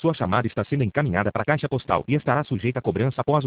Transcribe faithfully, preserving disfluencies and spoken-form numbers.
Sua chamada está sendo encaminhada para a caixa postal e estará sujeita a cobrança após